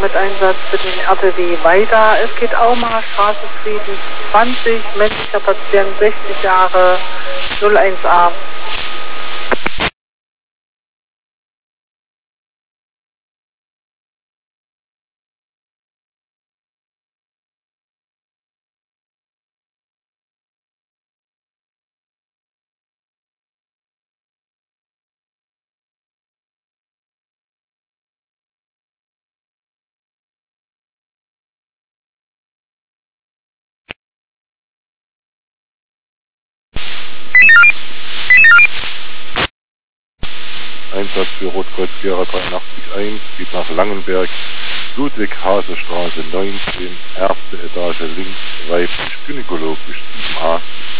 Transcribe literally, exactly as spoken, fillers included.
mit Einsatz für den R T W weiter. Es geht Aumacher Straße, Frieden zwanzig, männlicher Patient, sechzig Jahre, null eins A. Einsatz für Rotkreuz Sierra dreiundachtzig eins, geht nach Langenberg, Ludwig-Hase-Straße neunzehn, erste Etage links, weiblich, gynäkologisch sieben A.